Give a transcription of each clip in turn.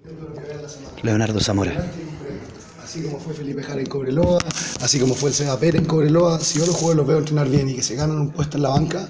Leonardo Zamora. Así como fue Felipe Jara en Cobreloa, así como fue el Seba Pérez en Cobreloa, si yo los jugadores los veo entrenar bien y que se ganan un puesto en la banca,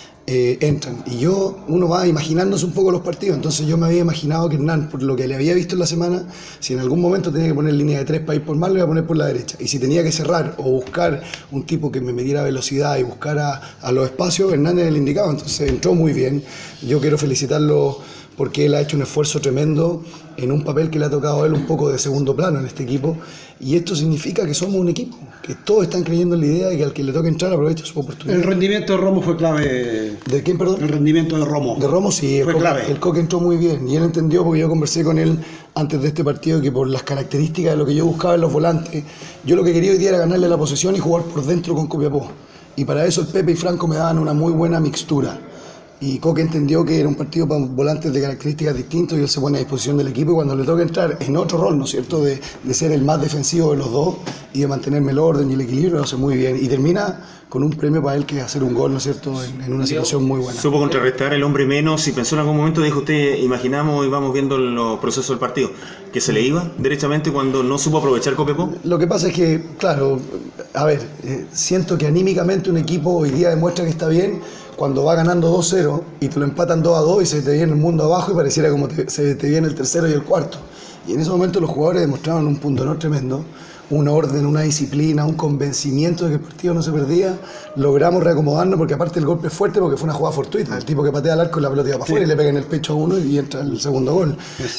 entran. Y uno va imaginándose un poco los partidos, entonces yo me había imaginado que Hernán, por lo que le había visto en la semana, si en algún momento tenía que poner línea de tres para ir por mal, lo iba a poner por la derecha. Y si tenía que cerrar o buscar un tipo que me midiera velocidad y buscara a los espacios, Hernán era el indicado, entonces entró muy bien. Yo quiero felicitarlo porque él ha hecho un esfuerzo tremendo en un papel que le ha tocado a él un poco de segundo plano en este equipo, y esto significa que somos un equipo, que todos están creyendo en la idea y que al que le toque entrar aproveche su oportunidad. El rendimiento de Romo fue clave. ¿De quién, perdón? El rendimiento de Romo. De Romo sí, fue clave. El Coque entró muy bien y él entendió, porque yo conversé con él antes de este partido, que por las características de lo que yo buscaba en los volantes, yo lo que quería hoy día era ganarle la posesión y jugar por dentro con Copiapó, y para eso el Pepe y Franco me daban una muy buena mixtura. Y Coque entendió que era un partido para volantes de características distintas y él se pone a disposición del equipo, y cuando le toca entrar en otro rol, ¿no es cierto?, de ser el más defensivo de los dos y de mantenerme el orden y el equilibrio, lo hace muy bien. Y termina con un premio para él, que es hacer un gol, ¿no es cierto?, en una situación muy buena. Supo contrarrestar el hombre menos, y pensó en algún momento, dijo usted, imaginamos y vamos viendo los procesos del partido, que se le iba derechamente cuando no supo aprovechar Copiapó. Lo que pasa es que, claro, a ver, siento que anímicamente un equipo hoy día demuestra que está bien cuando va ganando 2-0 y te lo empatan 2-2 y se te viene el mundo abajo y pareciera como se te viene el tercero y el cuarto. Y en ese momento los jugadores demostraron un punto honor tremendo, un orden, una disciplina, un convencimiento de que el partido no se perdía. Logramos reacomodarnos, porque aparte el golpe es fuerte, porque fue una jugada fortuita. El tipo que patea al arco y la pelota iba para afuera y le pega en el pecho a uno y entra el segundo gol.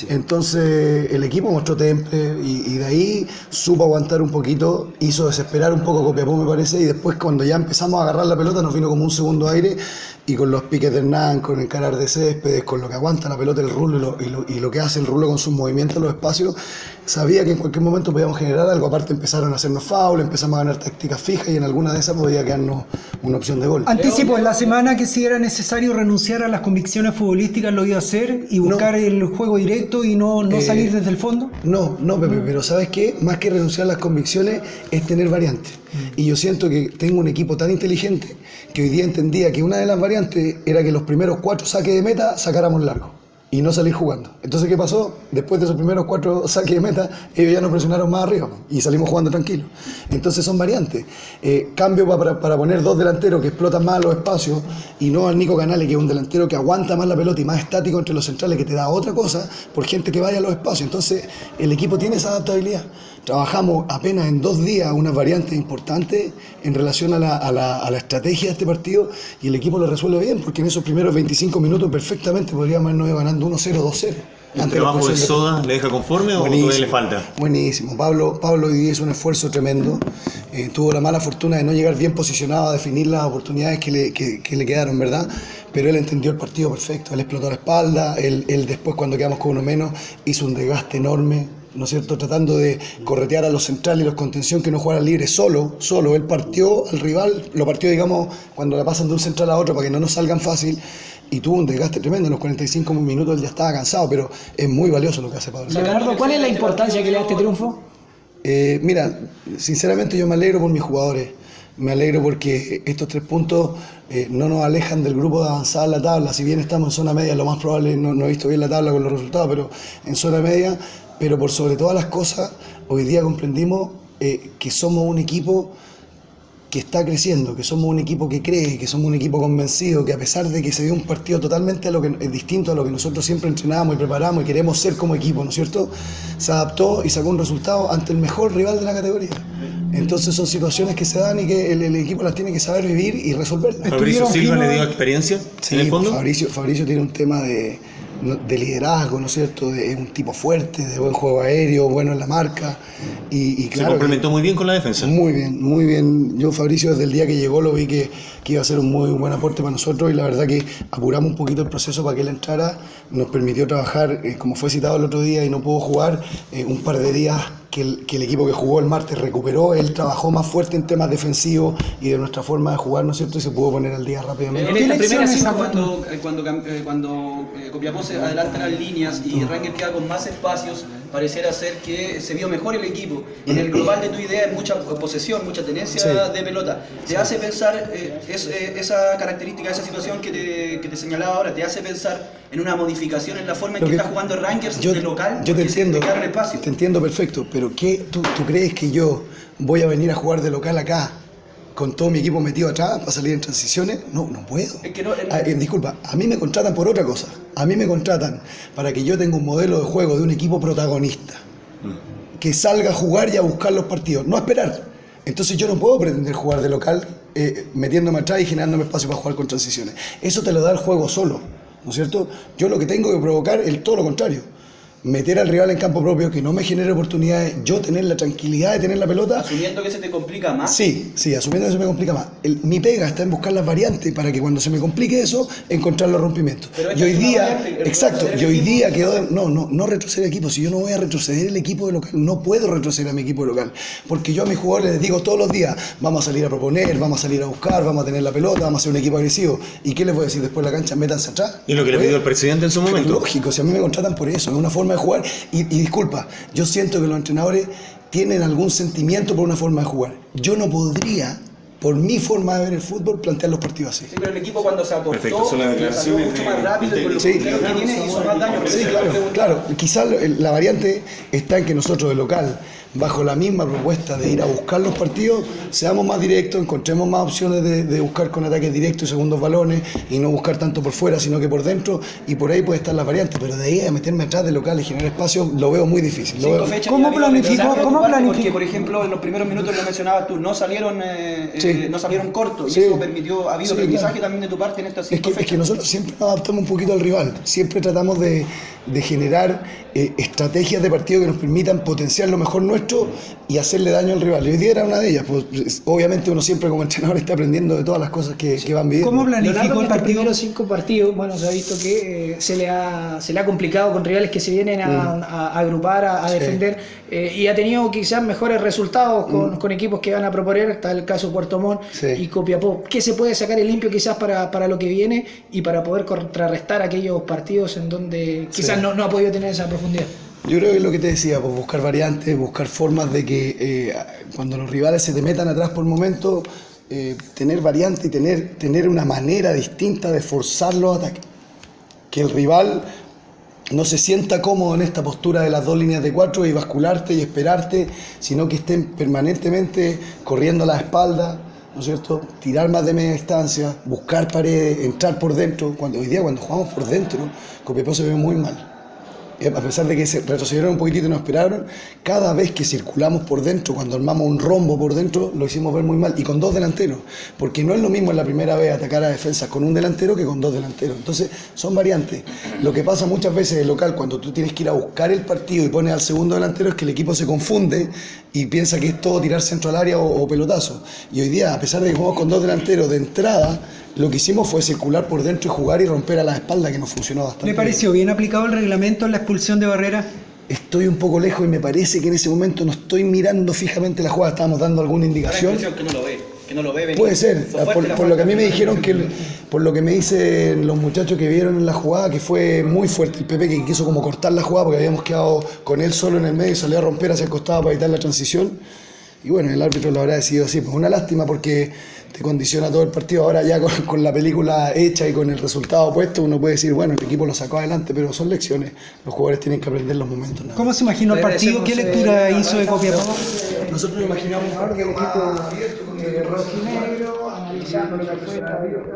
Entonces el equipo mostró temple y de ahí supo aguantar un poquito, hizo desesperar un poco Copiapó, me parece, y después cuando ya empezamos a agarrar la pelota nos vino como un segundo aire, y con los piques de Hernán, con el encarar de Céspedes, con lo que aguanta la pelota el rulo y lo que hace el rulo con sus movimientos en los espacios, sabía que en cualquier momento podíamos generar algo. Aparte empezaron a hacernos foul, empezamos a ganar tácticas fijas y en alguna de esas podía quedarnos una opción de gol. Anticipo en la semana que si era necesario renunciar a las convicciones futbolísticas lo iba a hacer y buscar el juego directo y no salir desde el fondo. No, Pepe, pero ¿sabes qué? Más que renunciar a las convicciones es tener variantes. Y yo siento que tengo un equipo tan inteligente que hoy día entendía que una de las variantes era que los primeros 4 saques de meta sacáramos largo y no salir jugando. Entonces, ¿qué pasó? Después de esos primeros 4 saques de meta, ellos ya nos presionaron más arriba y salimos jugando tranquilos. Entonces son variantes. Cambio para poner 2 delanteros que explotan más los espacios, y no al Nico Canales, que es un delantero que aguanta más la pelota y más estático entre los centrales, que te da otra cosa, por gente que vaya a los espacios. Entonces el equipo tiene esa adaptabilidad. Trabajamos apenas en 2 días unas variantes importantes en relación a la estrategia de este partido, y el equipo lo resuelve bien, porque en esos primeros 25 minutos perfectamente podríamos habernos ido ganando 1-0, 2-0. ¿El trabajo de Soda le deja conforme o todavía le falta? Buenísimo. Pablo hoy día hizo un esfuerzo tremendo. Tuvo la mala fortuna de no llegar bien posicionado a definir las oportunidades que le quedaron, ¿verdad? Pero él entendió el partido perfecto. Él explotó la espalda. Él después, cuando quedamos con uno menos, hizo un desgaste enorme, ¿no es cierto?, tratando de corretear a los centrales y los contención que no jugaran libre solo. Él partió al rival, lo partió, digamos, cuando la pasan de un central a otro para que no nos salgan fácil, y tuvo un desgaste tremendo. En los 45 minutos él ya estaba cansado, pero es muy valioso lo que hace Pablo. Leonardo, ¿cuál es la importancia que le da este triunfo? Mira, sinceramente yo me alegro por mis jugadores. Me alegro porque estos 3 puntos no nos alejan del grupo de avanzar en la tabla. Si bien estamos en zona media, lo más probable, no he visto bien la tabla con los resultados, pero en zona media. Pero por sobre todas las cosas, hoy día comprendimos que somos un equipo que está creciendo, que somos un equipo que cree, que somos un equipo convencido, que a pesar de que se dio un partido totalmente distinto a lo que nosotros siempre entrenábamos y preparamos y queremos ser como equipo, ¿no es cierto?, se adaptó y sacó un resultado ante el mejor rival de la categoría. Entonces son situaciones que se dan y que el equipo las tiene que saber vivir y resolver. ¿Fabricio Silva le dio experiencia en el fondo? Fabricio tiene un tema de liderazgo, ¿no es cierto?, es un tipo fuerte, de buen juego aéreo, bueno en la marca, y claro, se complementó muy bien con la defensa. Muy bien. Yo, Fabricio, desde el día que llegó lo vi que iba a ser un muy buen aporte para nosotros, y la verdad que apuramos un poquito el proceso para que él entrara. Nos permitió trabajar, como fue citado el otro día y no pudo jugar, un par de días que el equipo que jugó el martes recuperó, él trabajó más fuerte en temas defensivos y de nuestra forma de jugar, ¿no es cierto? Y se pudo poner al día rápidamente. En esta primera lecciones cinco, cuando Copiapó se adelanta las líneas y Rangers queda con más espacios, pareciera ser que se vio mejor el equipo. En el global de tu idea hay mucha posesión, mucha tenencia de pelota. ¿Te hace pensar esa característica, esa situación que te señalaba ahora, te hace pensar en una modificación en la forma en que está jugando Rangers de local? Yo te entiendo, espacio. te entiendo perfecto, pero ¿qué tú crees que yo voy a venir a jugar de local acá con todo mi equipo metido atrás para salir en transiciones? No, no puedo. Es que no, disculpa, a mí me contratan por otra cosa. A mí me contratan para que yo tenga un modelo de juego de un equipo protagonista, que salga a jugar y a buscar los partidos, no a esperar. Entonces yo no puedo pretender jugar de local metiéndome atrás y generándome espacio para jugar con transiciones. Eso te lo da el juego solo, ¿no es cierto? Yo lo que tengo que provocar es todo lo contrario. Meter al rival en campo propio, que no me genere oportunidades, yo tener la tranquilidad de tener la pelota. ¿Asumiendo que se te complica más? Sí, asumiendo que se me complica más. Mi pega está en buscar las variantes para que cuando se me complique eso, encontrar los rompimientos. Y hoy día, y hoy día quedó... No retroceder el equipo. Si yo no voy a retroceder el equipo de local, no puedo retroceder a mi equipo de local. Porque yo a mis jugadores les digo todos los días, vamos a salir a proponer, vamos a salir a buscar, vamos a tener la pelota, vamos a ser un equipo agresivo. ¿Y qué les voy a decir después de la cancha? Métanse atrás. Y lo que le pidió el presidente en su momento. Lógico, si a mí me contratan por eso, es una forma de jugar. Y disculpa, yo siento que los entrenadores tienen algún sentimiento por una forma de jugar. Yo no podría, por mi forma de ver el fútbol, plantear los partidos así. Sí, pero el equipo cuando se acostó, salió mucho más rápido y con los punteros que tiene hizo más daño. Sí, claro. Quizás la variante está en que nosotros de local, bajo la misma propuesta de ir a buscar los partidos, seamos más directos, encontremos más opciones de buscar con ataques directos y segundos balones y no buscar tanto por fuera, sino que por dentro, y por ahí puede estar las variantes, pero de ahí a meterme atrás de local y generar espacio, lo veo muy difícil. ¿Cómo planificó? Porque, por ejemplo, en los primeros minutos lo mencionabas tú, no salieron cortos, y eso ha habido aprendizaje también de tu parte en estas 5 fechas. Es que nosotros siempre nos adaptamos un poquito al rival, siempre tratamos de generar estrategias de partido que nos permitan potenciar lo mejor nuestro y hacerle daño al rival. Y hoy día era una de ellas. Pues, obviamente uno siempre como entrenador está aprendiendo de todas las cosas que van viviendo. ¿Cómo planificó el partido? Primeros 5 partidos, bueno, se ha visto que se le ha complicado con rivales que se vienen a agrupar, a defender, y ha tenido quizás mejores resultados con equipos que van a proponer. Está el caso Puerto Montt y Copiapó. ¿Qué se puede sacar en limpio quizás para lo que viene y para poder contrarrestar aquellos partidos en donde quizás no ha podido tener esa profundidad? Yo creo que es lo que te decía, pues buscar variantes, buscar formas de que cuando los rivales se te metan atrás por momentos, tener variantes y tener una manera distinta de forzar los ataques. Que el rival no se sienta cómodo en esta postura de las 2 líneas de 4 y bascularte y esperarte, sino que estén permanentemente corriendo a la espalda, ¿no es cierto? Tirar más de media distancia, buscar paredes, entrar por dentro. Hoy día cuando jugamos por dentro, Copiapó se ve muy mal. A pesar de que se retrocedieron un poquitito y nos esperaron, cada vez que circulamos por dentro, cuando armamos un rombo por dentro, lo hicimos ver muy mal, y con 2 delanteros, porque no es lo mismo en la primera vez atacar a defensas con un delantero que con 2 delanteros. Entonces son variantes. Lo que pasa muchas veces en local, cuando tú tienes que ir a buscar el partido y pones al segundo delantero, es que el equipo se confunde y piensa que es todo tirar centro al área o pelotazo. Y hoy día, a pesar de que jugamos con 2 delanteros de entrada, lo que hicimos fue circular por dentro y jugar y romper a la espalda, que nos funcionó bastante. ¿Le pareció bien aplicado el reglamento en la expulsión de Barrera? Estoy un poco lejos y me parece que en ese momento no estoy mirando fijamente la jugada, estábamos dando alguna indicación. Que no lo ve venir. Puede ser, por lo que a mí me dijeron, por lo que me dicen los muchachos que vieron en la jugada, que fue muy fuerte el Pepe, que quiso como cortar la jugada porque habíamos quedado con él solo en el medio y salió a romper hacia el costado para evitar la transición. Y bueno, el árbitro lo habrá decidido así. Pues una lástima porque te condiciona todo el partido. Ahora ya con la película hecha y con el resultado puesto, uno puede decir, bueno, el equipo lo sacó adelante, pero son lecciones. Los jugadores tienen que aprender los momentos. Nada. ¿Cómo se imaginó el partido? ¿Qué lectura hizo de Copiapó? Nosotros imaginamos un partido equipo rojinegro, analizando lo que fue